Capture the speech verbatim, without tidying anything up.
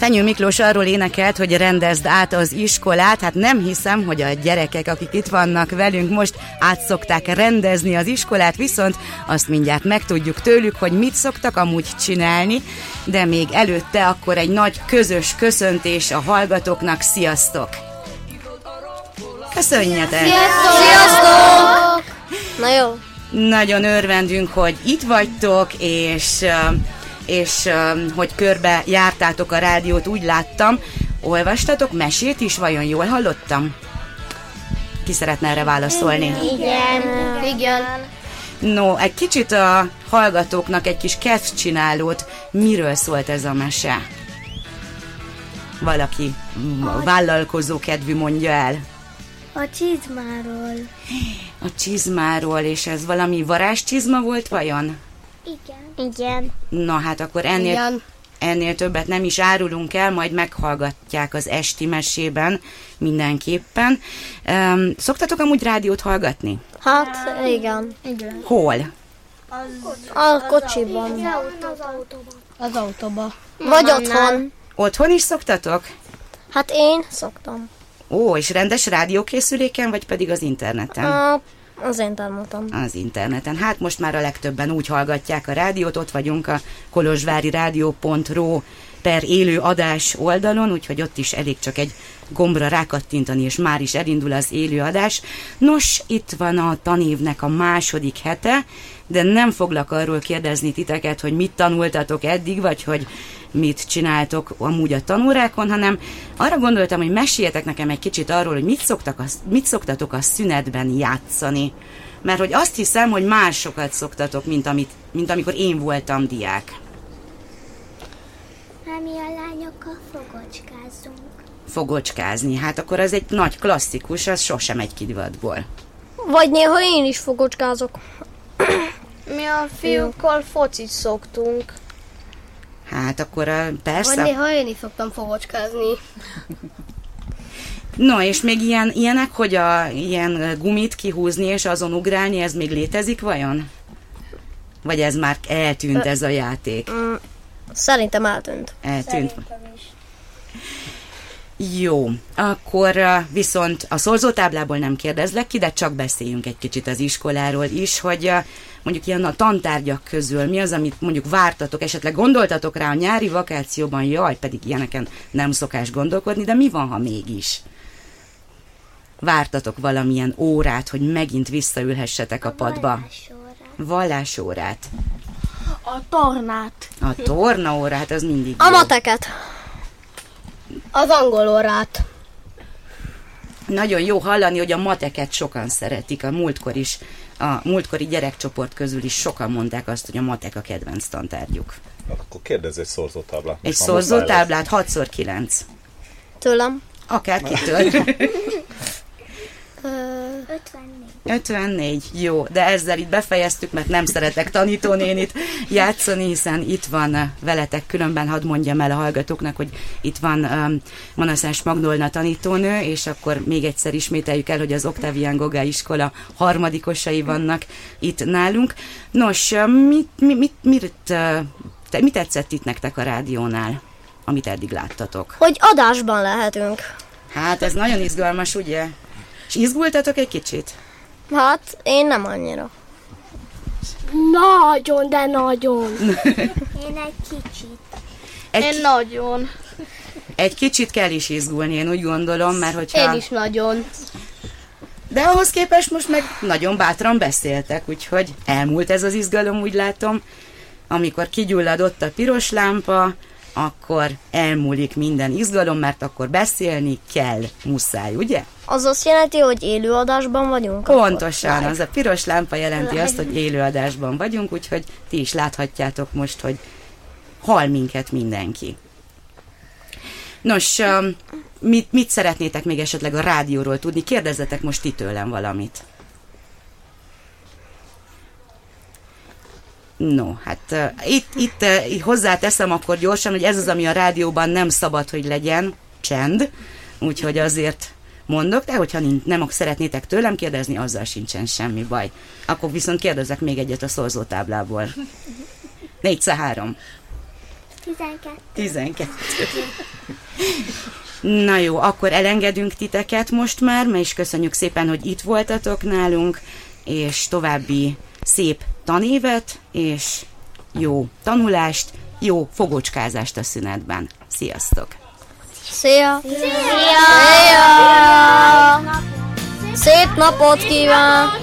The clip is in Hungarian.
Fenyő Miklós arról énekelt, hogy rendezd át az iskolát. Hát nem hiszem, hogy a gyerekek, akik itt vannak velünk most, át szokták rendezni az iskolát, viszont azt mindjárt megtudjuk tőlük, hogy mit szoktak amúgy csinálni, de még előtte akkor egy nagy közös köszöntés a hallgatóknak. Sziasztok! Köszönjetek! Sziasztok! Sziasztok! Na jó! Nagyon örvendünk, hogy itt vagytok, és... és uh, hogy körbe jártátok a rádiót, úgy láttam. Olvastatok mesét is, vajon jól hallottam? Ki szeretne erre válaszolni? Igen. Igen. No, egy kicsit a hallgatóknak egy kis kedvcsinálót. Miről szólt ez a mese? Valaki vállalkozó kedvű mondja el. A csizmáról. A csizmáról, és ez valami varázscsizma volt vajon? Igen. Igen. Na hát akkor ennél, Igen. ennél többet nem is árulunk el, majd meghallgatják az esti mesében mindenképpen. Um, szoktatok amúgy rádiót hallgatni? Hát, igen. igen. Hol? A kocsiban. Az autóban. Az autóban. Vagy otthon. Otthon is szoktatok? Hát én szoktam. Ó, és rendes rádiókészüléken, vagy pedig az interneten? A, az interneten. Az interneten. Hát most már a legtöbben úgy hallgatják a rádiót, ott vagyunk a kolozsvári rádió pont ro per élő adás oldalon, úgyhogy ott is elég csak egy gombra rákattintani, és már is elindul az élő adás. Nos, itt van a tanévnek a második hete, de nem foglak arról kérdezni titeket, hogy mit tanultatok eddig, vagy hogy mit csináltok amúgy a tanórákon, hanem arra gondoltam, hogy meséljetek nekem egy kicsit arról, hogy mit, szoktak a, mit szoktatok a szünetben játszani. Mert hogy azt hiszem, hogy másokat szoktatok, mint, amit, mint amikor én voltam diák. Mi a lányokkal fogocskázunk. Fogocskázni, hát akkor az egy nagy klasszikus, az sosem egy kidivatból. Vagy néha én is fogocskázok. Mi a fiúkkal focit szoktunk. Hát akkor a, persze. Vagy néha én is szoktam fogocskázni. No, és még ilyen, ilyenek, hogy a, ilyen gumit kihúzni és azon ugrálni, ez még létezik vajon? Vagy ez már eltűnt ez a játék? Mm, szerintem eltűnt. Eltűnt. Szerintem is. Jó, akkor viszont a szorzótáblából nem kérdezlek ki, de csak beszéljünk egy kicsit az iskoláról is, hogy mondjuk ilyen a tantárgyak közül mi az, amit mondjuk vártatok, esetleg gondoltatok rá a nyári vakációban, jaj, pedig ilyeneken nem szokás gondolkodni, de mi van, ha mégis? Vártatok valamilyen órát, hogy megint visszaülhessetek a, a padba? Vallásórát. Vallásórát. A tornát. A tornaórát, az mindig A jó. mateket. Az angol órát. Nagyon jó hallani, hogy a mateket sokan szeretik. A múltkor is, a múltkori gyerekcsoport közül is sokan mondták azt, hogy a matek a kedvenc tantárgyuk. Hát akkor kérdezz egy szorzótáblát. Egy szorzótáblát hat szor kilenc. Tőlem. Akár kitől. ötvennégy. ötvennégy, jó, de ezzel itt befejeztük, mert nem szeretek tanítónénit játszani, hiszen itt van veletek, különben hadd mondjam el a hallgatóknak, hogy itt van um, Manaszás Magnolna tanítónő, és akkor még egyszer ismételjük el, hogy az Oktávián Gogá iskola harmadikosai vannak itt nálunk. Nos, mit, mit, mit, mit, te, mit tetszett itt nektek a rádiónál, amit eddig láttatok? Hogy adásban lehetünk. Hát ez nagyon izgalmas, ugye? És izgultatok egy kicsit? Hát, én nem annyira. Nagyon, de nagyon. Én egy kicsit. Egy, Én nagyon. egy kicsit kell is izgulni, én úgy gondolom, mert hogyha... Én is nagyon. De ahhoz képest most meg nagyon bátran beszéltek, úgyhogy elmúlt ez az izgalom, úgy látom. Amikor kigyulladott a piros lámpa, akkor elmúlik minden izgalom, mert akkor beszélni kell, muszáj, ugye? Az azt jelenti, hogy élőadásban vagyunk? Pontosan, az a piros lámpa jelenti azt, hogy élőadásban vagyunk, úgyhogy ti is láthatjátok most, hogy hall minket mindenki. Nos, mit, mit szeretnétek még esetleg a rádióról tudni? Kérdezzetek most ti tőlem valamit. No, hát uh, itt, itt uh, hozzáteszem akkor gyorsan, hogy ez az, ami a rádióban nem szabad, hogy legyen, csend, úgyhogy azért mondok, de hogyha nem szeretnétek tőlem kérdezni, azzal sincsen semmi baj. Akkor viszont kérdezek még egyet a szorzótáblából. négy három. Tizenkettő. tizenkettő. Na jó, akkor elengedünk titeket most már, mert is köszönjük szépen, hogy itt voltatok nálunk, és további szép tanévet, és jó tanulást, jó fogocskázást a szünetben. Sziasztok! Szia! Szia! Szia! Szép napot kíván!